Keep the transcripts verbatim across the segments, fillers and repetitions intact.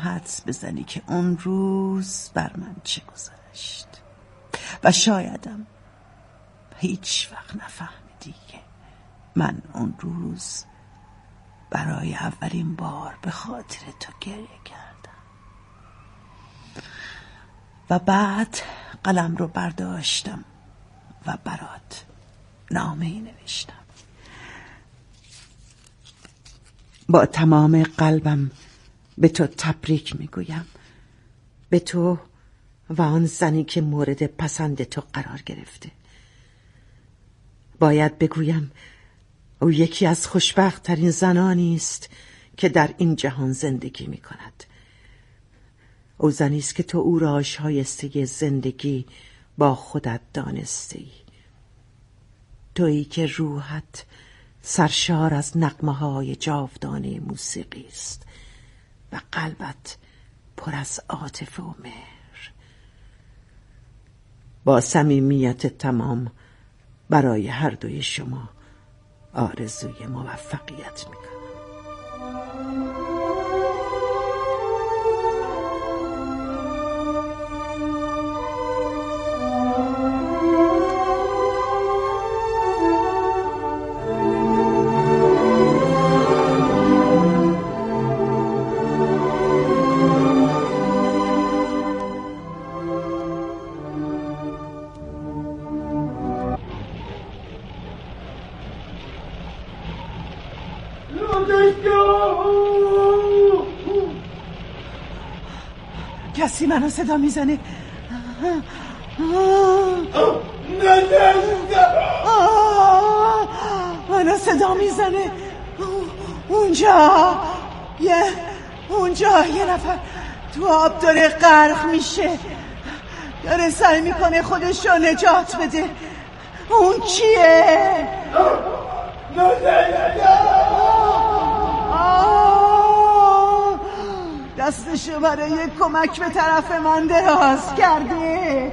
حدس بزنی که اون روز بر من چه گذشت و شایدم هیچ وقت نفهمیدی که من اون روز برای اولین بار به خاطر تو گریه کردم. و بعد قلم رو برداشتم و برات نامه‌ای نوشتم. با تمام قلبم به تو تبریک میگویم، به تو و آن زنی که مورد پسند تو قرار گرفته. باید بگویم او یکی از خوشبخت ترین زنانی است که در این جهان زندگی می کند. او زنی است که تو او را شایسته زندگی با خودت دانستی. تویی که روحت سرشار از نغمه های جاودانه موسیقی است و قلبت پر از عاطفه و مهر. با صمیمیت تمام برای هر دوی شما آرزوی موفقیت میکنم. کسی منو صدا میزنه. منو صدا میزنه. اونجا یه اونجا یه نفر تو آب داره غرق میشه، داره سعی میکنه خودش رو نجات بده. اون کیه؟ دستشو برای کمک به طرف من دراز کرده.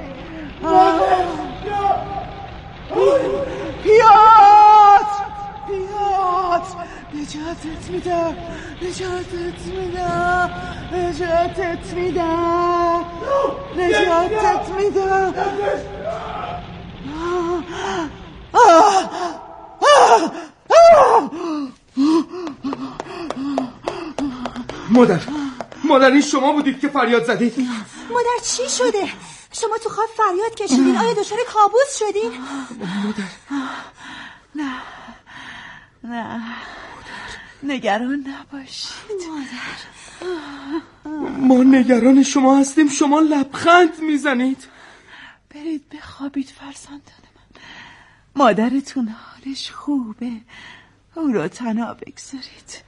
پیاد پیاد نجاتت میدم، نجاتت میدم، نجاتت میدم، نجاتت میدم. مادر مادر این شما بودید که فریاد زدید؟ مادر چی شده؟ شما تو خواب فریاد کشیدین؟ آیا دچار کابوس شدین؟ مادر نه نه نگران نباشید مادر. ما نگران شما هستیم، شما لبخند میزنید. برید بخوابید فرزندان من. مادرتون حالش خوبه، او رو تنها بگذارید.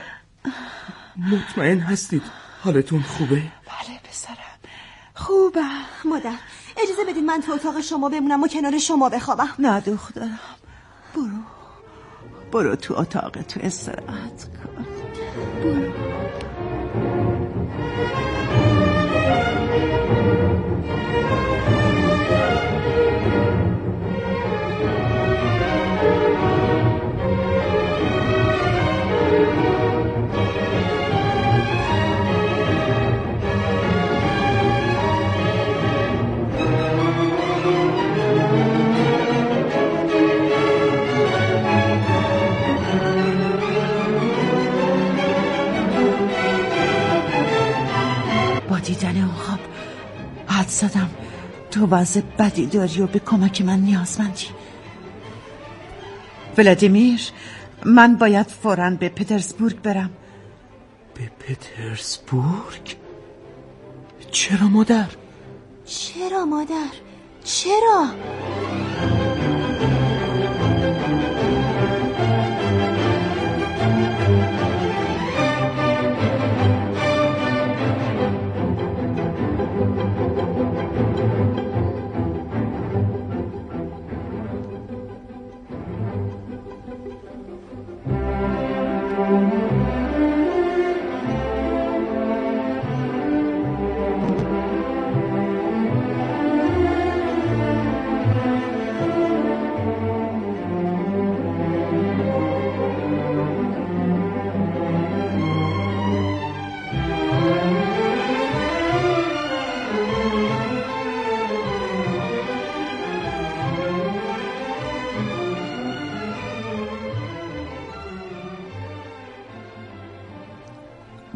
مطمئن هستید حالتون خوبه؟ بله پسرم خوبم. مادر اجازه بدید من تو اتاق شما بمونم و کنار شما بخوابم. نه دخترم، برو برو تو اتاق تو استراحت کن. برو. دیدن اون خواب حد زدم تو وضع بدی داری و به کمک من نیازمندی. ولادیمیر، من باید فوراً به پترزبورگ برم. به پترزبورگ؟ چرا مادر؟ چرا مادر؟ چرا؟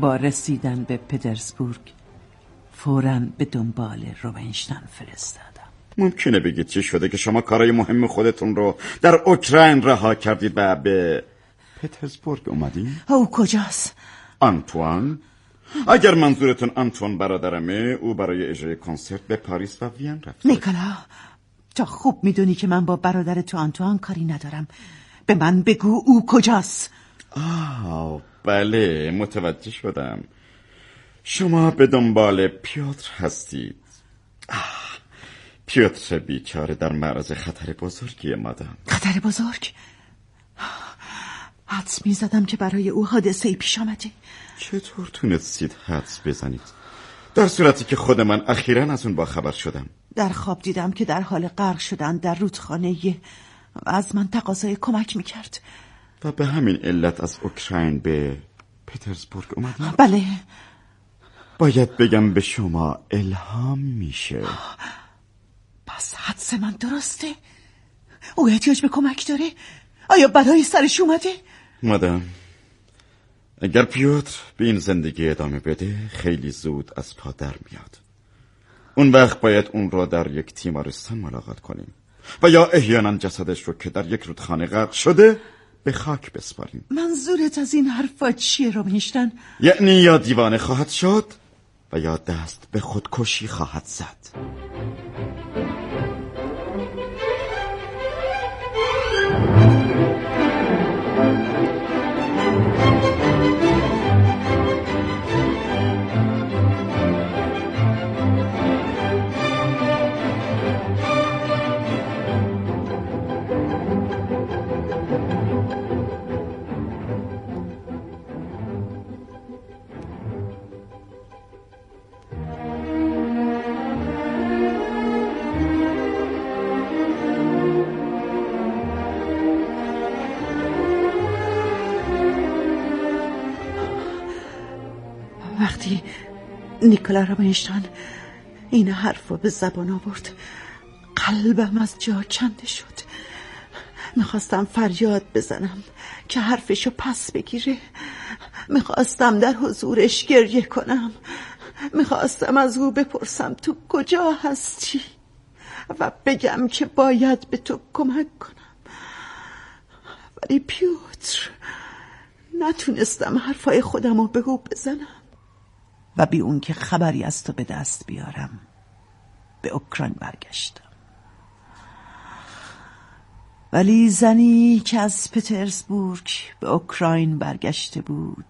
با رسیدن به پترزبورگ فوراً به دنبال روبنشتاین فرستادم. ممکنه بگید چی شده که شما کارای مهم خودتون رو در اوکراین رها کردید و به پترزبورگ اومدید؟ او کجاست؟ آنتوان؟ اگر منظورتون آنتوان برادرمه، او برای اجرای کنسرت به پاریس و وین رفت. نیکولا، تو خوب میدونی که من با برادر تو آنتوان کاری ندارم. به من بگو او کجاست؟ آه بله، متوجه شدم. شما به دنبال پیوتر هستید. آه پیوتر بیچاره در معرض خطر بزرگی مادام. خطر بزرگ؟ حدس می زدم که برای او حادثه‌ای پیش آمده. چطور تونستید حدس بزنید؟ در صورتی که خود من اخیراً از اون با خبر شدم. در خواب دیدم که در حال غرق شدن در رودخانه و از من تقاضای کمک میکرد. و به همین علت از اوکراین به پترزبورگ اومدید؟ بله. باید بگم به شما الهام میشه. پس حدس من درسته؟ او احتیاج به کمک داره؟ آیا بلایی سرش اومده؟ مادام، اگر پیوتر به این زندگی ادامه بده خیلی زود از پا در میاد. اون وقت باید اون رو در یک تیمارستان ملاقات کنیم و یا احیانا جسدش رو که در یک رودخانه غرق شده به خاک بسپاریم. منظورت از این حرفا چیه روبنشتاین؟ یعنی یا دیوانه خواهد شد و یا دست به خودکشی خواهد زد. وقتی نیکولا روبنشتاین این حرف رو به زبان آورد قلبم از جا کنده شد. میخواستم فریاد بزنم که حرفشو پس بگیره. میخواستم در حضورش گریه کنم. میخواستم از او بپرسم تو کجا هستی و بگم که باید به تو کمک کنم. ولی پیوتر، نتونستم حرفای خودم رو به او بزنم و بی اون که خبری از تو به دست بیارم به اوکراین برگشتم. ولی زنی که از پترزبورگ به اوکراین برگشته بود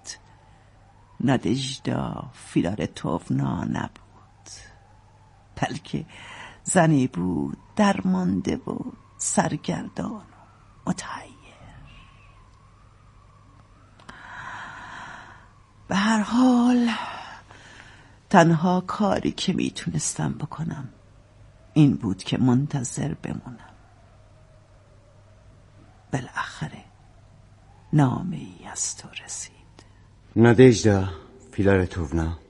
نادژدا فیلارتوونا نبود، بلکه زنی بود درمانده و سرگردان و متحیر. به هر حال تنها کاری که میتونستم بکنم این بود که منتظر بمونم. بالاخره نامه ای از تو رسید. نادژدا فیلارتوونا،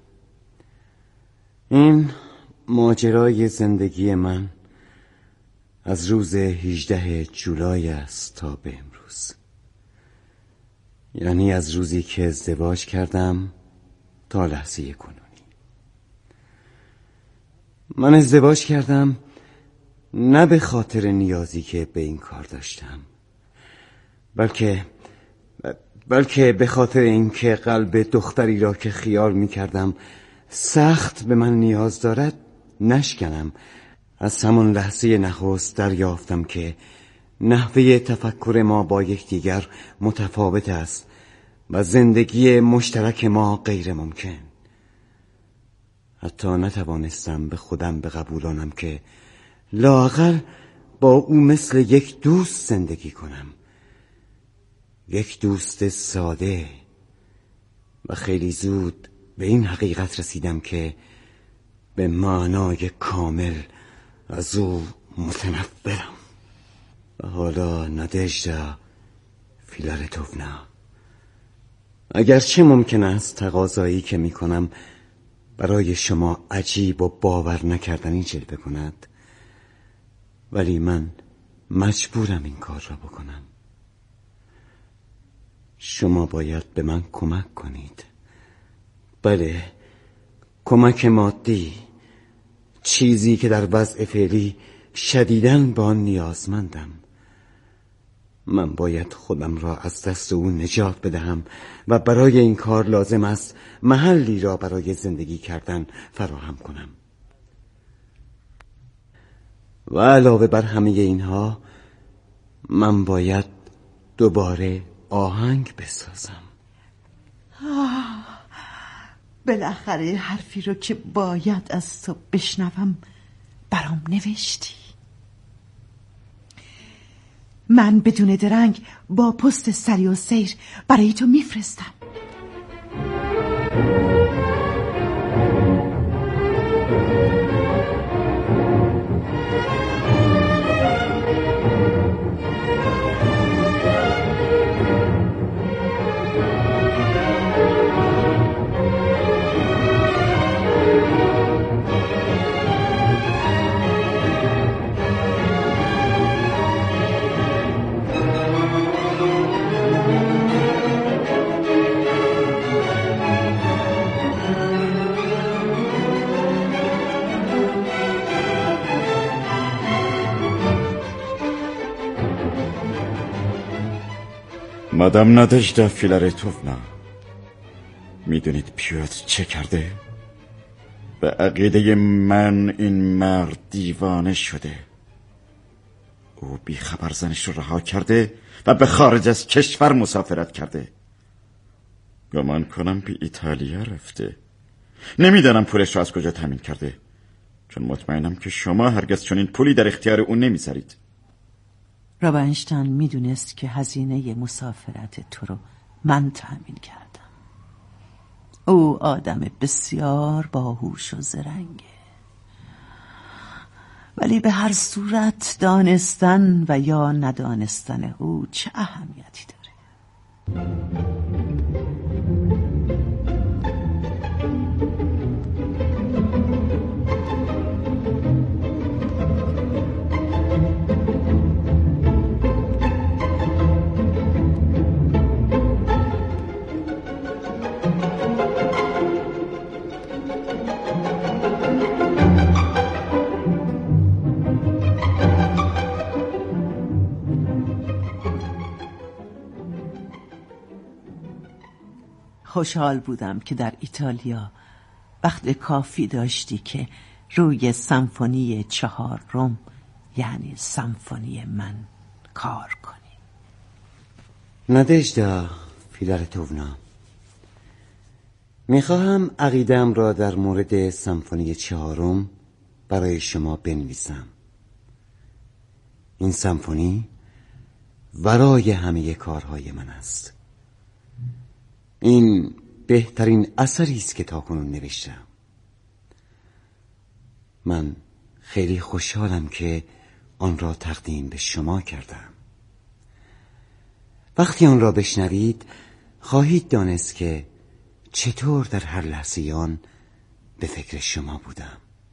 این ماجرای زندگی من از روز هجدهم جولای است تا به امروز. یعنی از روزی که ازدواج کردم تا لحظه کنونی. من ازدواج کردم نه به خاطر نیازی که به این کار داشتم، بلکه بلکه به خاطر اینکه قلب دختری را که خیال می کردم سخت به من نیاز دارد نشکنم. از همون لحظه نخست دریافتم که نحوه تفکر ما با یکدیگر متفاوت است و زندگی مشترک ما غیر ممکن. حتی نتوانستم به خودم بقبولانم که لااقل با او مثل یک دوست زندگی کنم، یک دوست ساده. و خیلی زود به این حقیقت رسیدم که به معنای کامل از او متنفرم. و حالا نادژدا فیلارتوونا، اگرچه ممکن است تقاضایی که می کنم برای شما عجیب و باور نکردنی جلوه کند، ولی من مجبورم این کار را بکنم. شما باید به من کمک کنید بله، کمک مادی، چیزی که در وضع فعلی شدیداً با آن نیازمندم. من باید خودم را از دست او نجات بدهم و برای این کار لازم است محلی را برای زندگی کردن فراهم کنم. و علاوه بر همه اینها من باید دوباره آهنگ بسازم. آه، بالاخره حرفی رو که باید از تو بشنوم برام نوشتی. من بدون درنگ با پست سری و سیر برای تو میفرستم. مادام نادژدا فیلارتوونا، میدونید پیوتر چه کرده؟ به عقیده من این مرد دیوانه شده. او بیخبر زنش رو رها کرده و به خارج از کشور مسافرت کرده. گمان کنم به ایتالیا رفته. نمیدانم پولش رو از کجا تامین کرده، چون مطمئنم که شما هرگز چنین پولی در اختیار او نمیذارید. رابینشتاین میدونست که هزینه مسافرت تو رو من تأمین کردم. او آدم بسیار باهوش و زرنگه، ولی به هر صورت دانستن و یا ندانستن او چه اهمیتی داره؟ خوشحال بودم که در ایتالیا وقت کافی داشتی که روی سمفونی چهارم، یعنی سمفونی من، کار کنی. نادژدا فیلارتوونا، میخواهم عقیده‌ام را در مورد سمفونی چهارم برای شما بنویسم. این سمفونی ورای همه کارهای من است. این بهترین اثری است که تاکنون نوشتم. من خیلی خوشحالم که آن را تقدیم به شما کردم. وقتی آن را بشنوید خواهید دانست که چطور در هر لحظه آن به فکر شما بودم.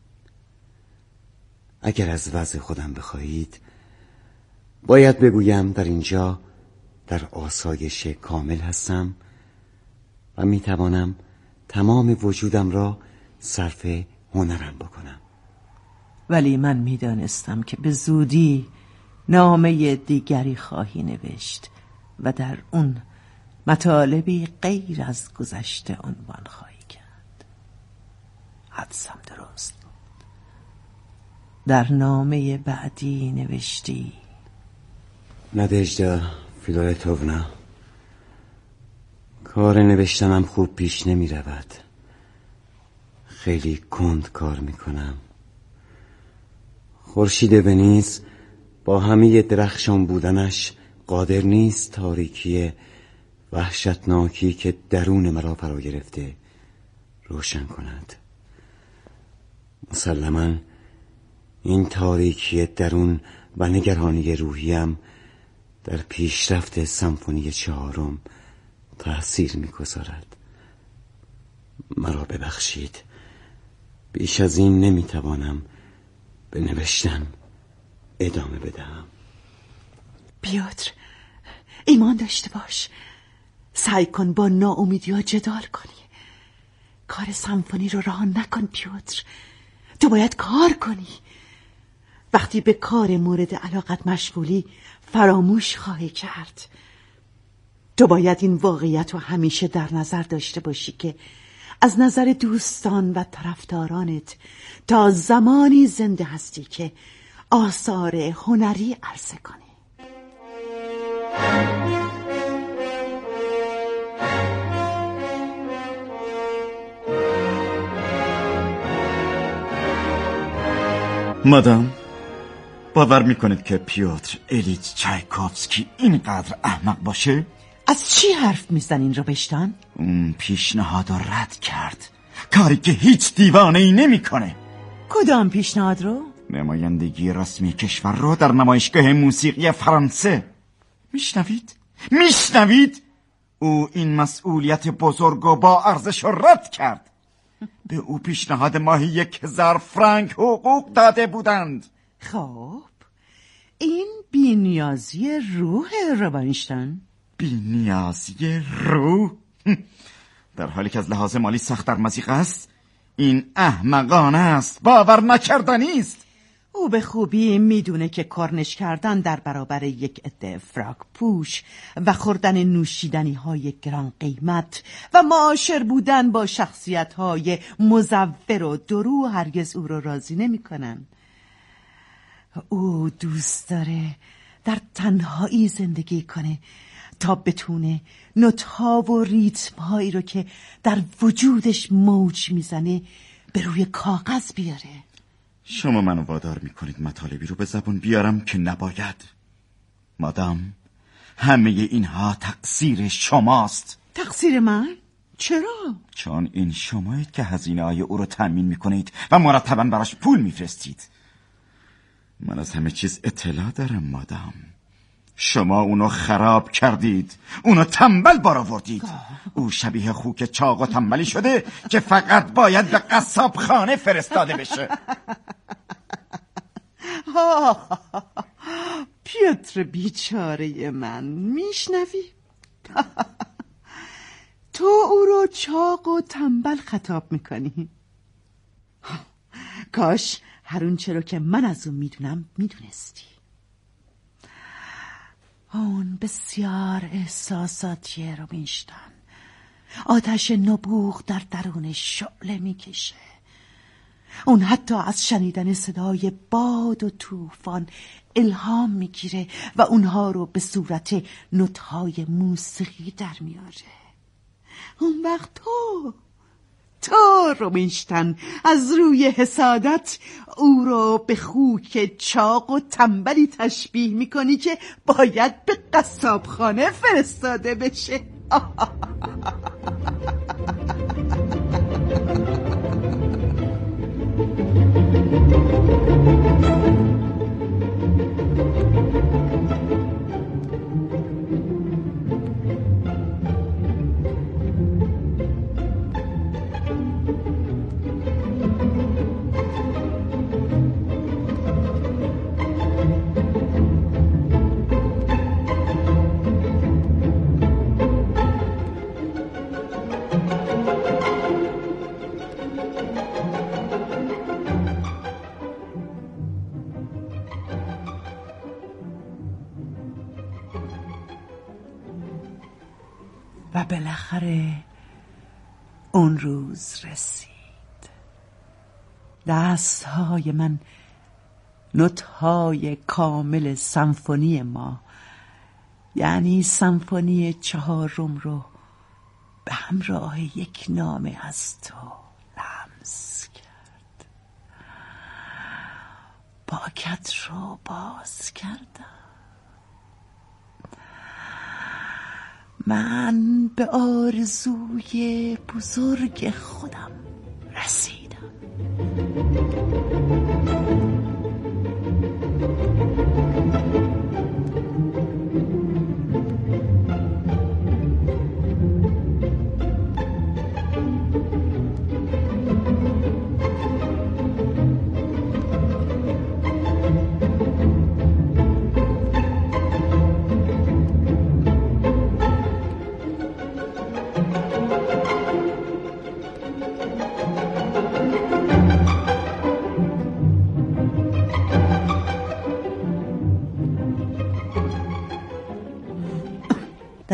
اگر از وضع خودم بخواهید باید بگویم در اینجا در آسایش کامل هستم و می توانم تمام وجودم را صرف هنرم بکنم. ولی من می دانستم که به زودی نامه دیگری خواهی نوشت و در اون مطالبی غیر از گذشته عنوان خواهی کرد. حدسم درست بود. در نامه بعدی نوشتی: نادژدا فیلارتوونا، کار نوشتنم خوب پیش نمی رود. خیلی کند کار می کنم. خورشید ونیز با همه درخشان بودنش قادر نیست تاریکی وحشتناکی که درون مرا فرا گرفته روشن کند. مسلماً این تاریکی درون و نگرانی روحیم در پیشرفت سمفونی چهارم تأثیر می‌گذارد. مرا ببخشید، بیش از این نمی‌توانم به نوشتن ادامه بدهم. پیوتر، ایمان داشته باش. سعی کن با ناامیدی‌ها جدال کنی. کار سمفونی رو رها نکن پیوتر. تو باید کار کنی. وقتی به کار مورد علاقت مشغولی فراموش خواهی کرد. تو باید این واقعیت رو همیشه در نظر داشته باشی که از نظر دوستان و طرفدارانت تا زمانی زنده هستی که آثار هنری عرضه کنی. مادام، باور میکنید که پیوتر ایلیچ چایکوفسکی اینقدر احمق باشه؟ از چی حرف میزنین روبشتان؟ اون پیشنهاد رو رد کرد، کاری که هیچ دیوانه ای نمی کنه. کدام پیشنهاد رو؟ نمایندگی رسمی کشور رو در نمایشگاه موسیقی فرانسه. میشنوید؟ میشنوید؟ او این مسئولیت بزرگ و با ارزش رو رد کرد. به او پیشنهاد ماهی یک هزار فرانک حقوق داده بودند. خب این بی‌نیازی روح روبشتان. بی‌نیازی روح؟ در حالی که از لحاظ مالی سخت در مضیقه است. این احمقانه است، باور نکردنی است. او به خوبی میدونه که کارنش کردن در برابر یک عده فراک پوش و خوردن نوشیدنی های گران قیمت و معاشر بودن با شخصیت های مزور و درو هرگز او رو راضی نمی کنن. او دوست داره در تنهایی زندگی کنه تا بتونه نوت‌ها و ریتم‌هایی رو که در وجودش موج میزنه به روی کاغذ بیاره. شما منو وادار میکنید مطالبی رو به زبون بیارم که نباید. مادام، همه اینها تقصیر شماست. تقصیر من؟ چرا؟ چون این شمایید که هزینه های او رو تأمین میکنید و مرتباً براش پول میفرستید. من از همه چیز اطلاع دارم مادام. شما اونو خراب کردید، اونو تنبل برآوردید. او شبیه خوک چاق و تنبلی شده که فقط باید به قصاب خانه فرستاده بشه. پیوتر بیچاره من، میشنوی؟ تو او رو چاق و تنبل خطاب میکنی. کاش هر اون چرا که من از اون میدونم میدونستی. اون بسیار احساساتیه روبشتان. آتش نبوغ در درونش شعله میکشه. اون حتی از شنیدن صدای باد و طوفان الهام میگیره و اونها رو به صورت نوت‌های موسیقی در میاره. اون وقت تو تو روبشتان از روی حسادت او رو به خوک چاق و تنبلی تشبیه میکنی که باید به قصابخانه فرستاده بشه. و بالاخره اون روز رسید. دستهای من نوت‌های کامل سمفونی ما، یعنی سمفونی چهارم رو به همراه یک نامه از تو لمس کرد. پاکت رو باز کردم. من به آرزوی بزرگ خودم رسیدم.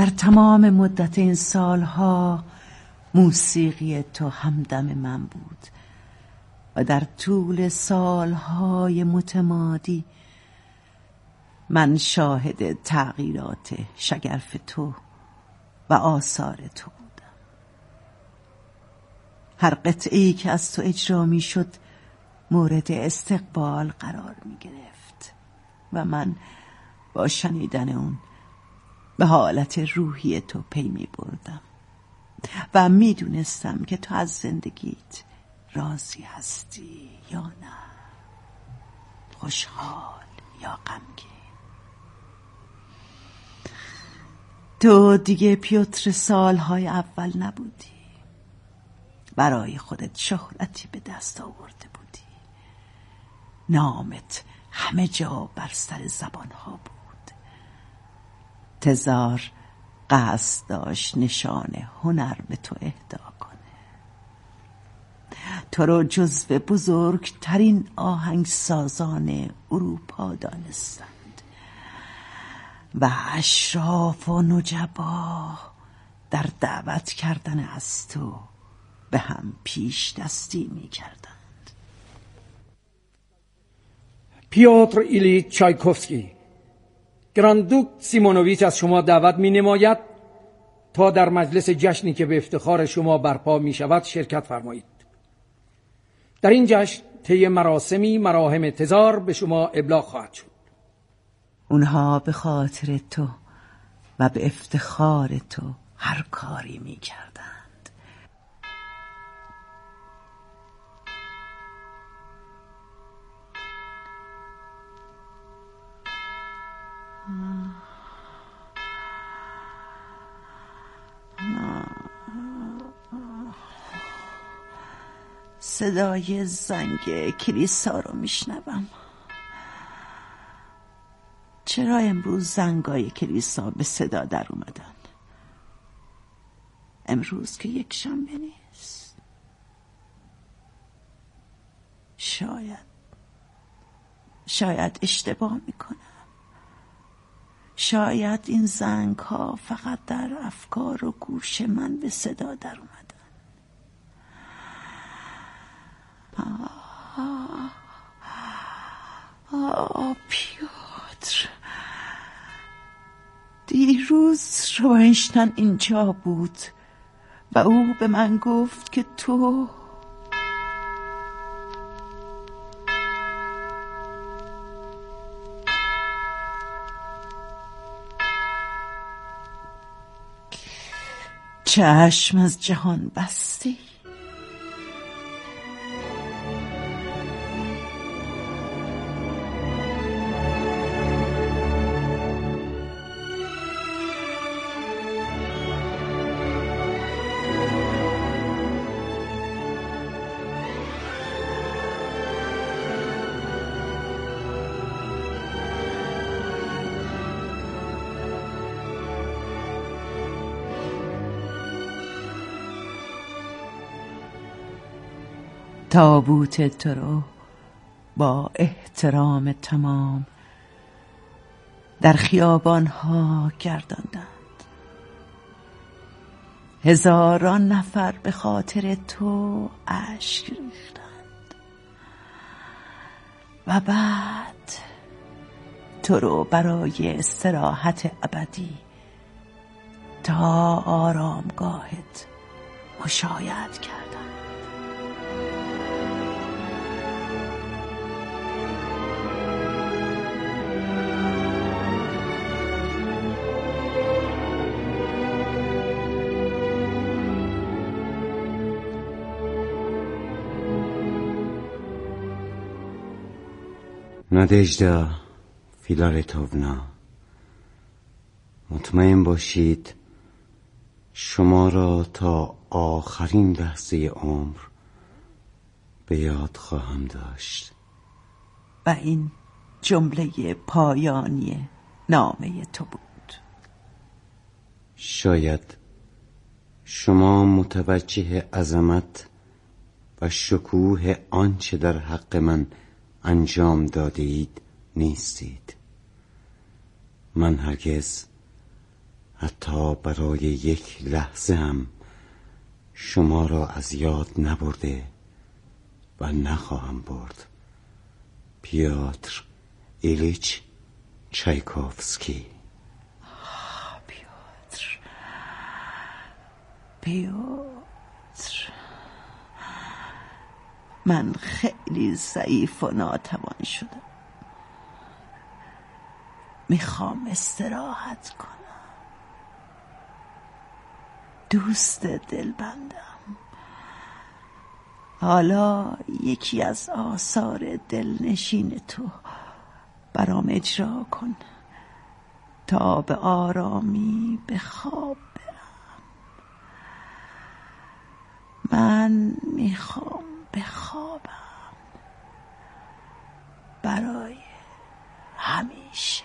در تمام مدت این سالها موسیقی تو همدم من بود و در طول سالهای متمادی من شاهد تغییرات شگرف تو و آثار تو بودم. هر قطعه‌ای که از تو اجرا می شد مورد استقبال قرار می گرفت و من با شنیدن اون به حالت روحی تو پی می بردم و می دونستم که تو از زندگیت راضی هستی یا نه، خوشحال یا غمگین. تو دیگه پیوتر سالهای اول نبودی، برای خودت شهرتی به دست آورده بودی، نامت همه جا بر سر زبانها بود. تزار قصد داشت نشان هنر به تو اهدا کنه، تو رو جزو بزرگترین آهنگسازان اروپا دانستند و اشراف و نجبا در دعوت کردن از تو به هم پیش دستی می کردند. پیوتر ایلیچ چایکوفسکی، گراندوک سیمونوویچ از شما دعوت می نماید تا در مجلس جشنی که به افتخار شما برپا می شود شرکت فرمایید. در این جشن طی مراسمی مراهم تزار به شما ابلاغ خواهد شد. اونها به خاطر تو و به افتخار تو هر کاری می کردند. صدای زنگ کلیسا رو میشنوم. چرا امروز زنگای کلیسا به صدا در اومدن؟ امروز که یک شنبه نیست. شاید شاید اشتباه میکنم. شاید این زنگ ها فقط در افکار و گوش من به صدا در اومدن. آه, آه پیوتر، دیروز روینشتین اینجا بود و او به من گفت که تو چشم از جهان بستی. تابوت تو رو با احترام تمام در خیابان ها گرداندند. هزاران نفر به خاطر تو اشک ریختند و بعد تو رو برای استراحت ابدی تا آرامگاهت مشایعت کردند. نادژدا فیلارتونا، مطمئن باشید شما را تا آخرین لحظه عمر به یاد خواهم داشت. و این جمله پایانی نامه تو بود. شاید شما متوجه عظمت و شکوه آنچه در حق من انجام داده اید نیستید. من هرگز حتی برای یک لحظه هم شما را از یاد نبرده و نخواهم برد. پیاتر ایلیچ چایکوفسکی. پیاتر پیاتر من خیلی ضعیف و ناتوان شدم. میخوام استراحت کنم. دوست دلبندم، حالا یکی از آثار دلنشین تو برام اجرا کن تا به آرامی به خواب برم. من میخوام بخوابم برای همیشه.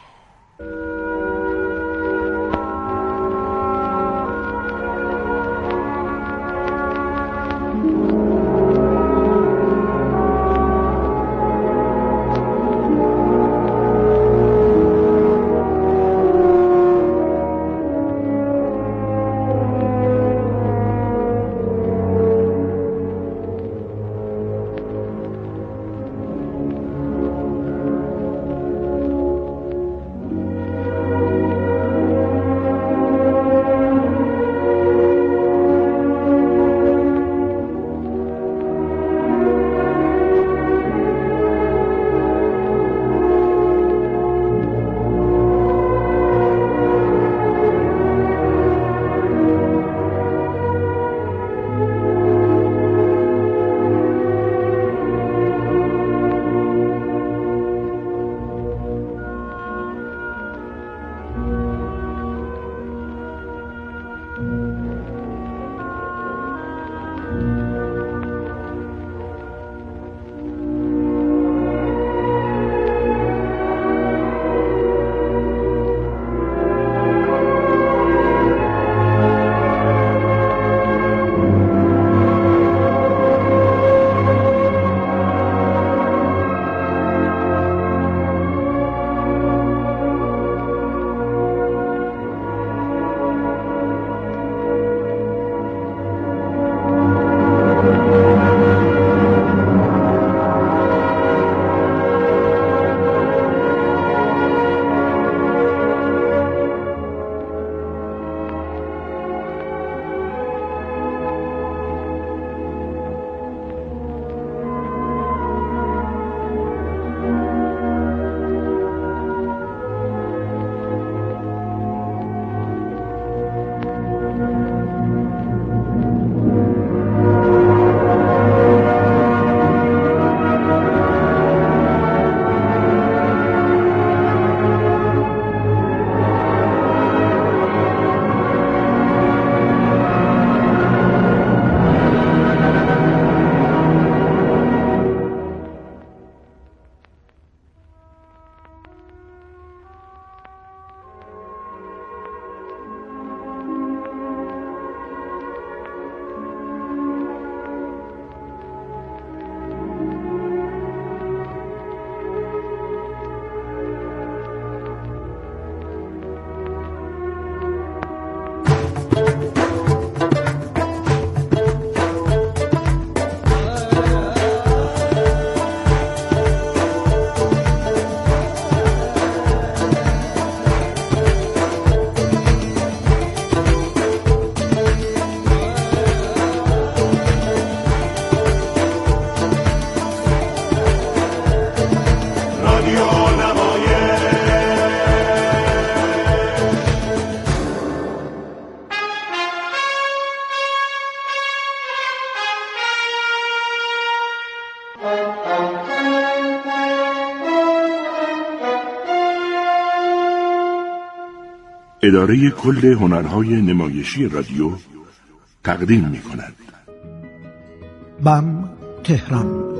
اداره کل هنرهای نمایشی رادیو تقدیم می کند. بم تهران.